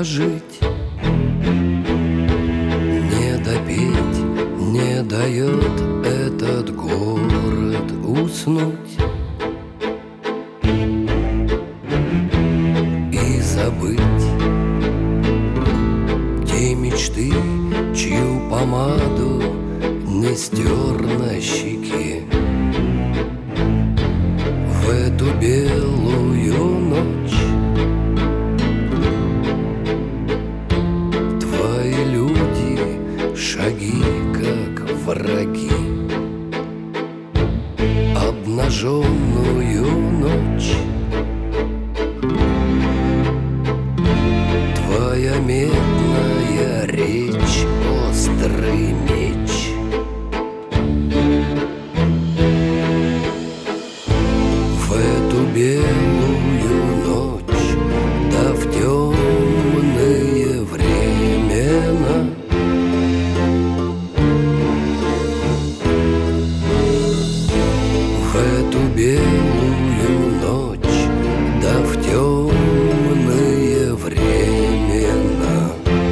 дожить, не допеть, не дает этот город уснуть и забыть те мечты, чью помаду не стер на щеке. В эту белую ночь твои люди шаги как враги. Обнаженную ночь твоя медная речь, острый меч. В эту белую ночь, да в темные времена, в эту белую ночь, да в темные времена.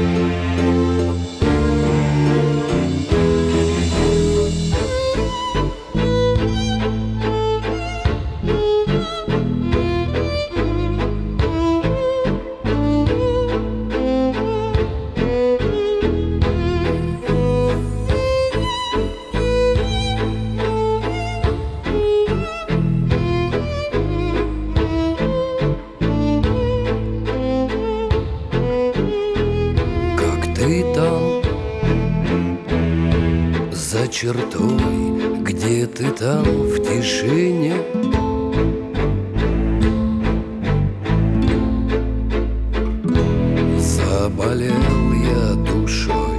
Ты там, за чертой, где ты там в тишине, заболел я душой,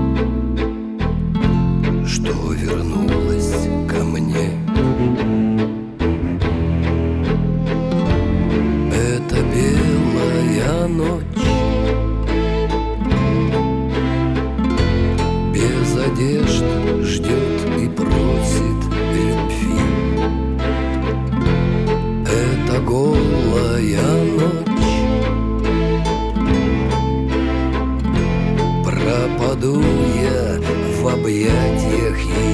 что вернулась ко мне. Это белая ночь, без одежд ждет и просит любви. Это голая ночь, пропаду я в объятиях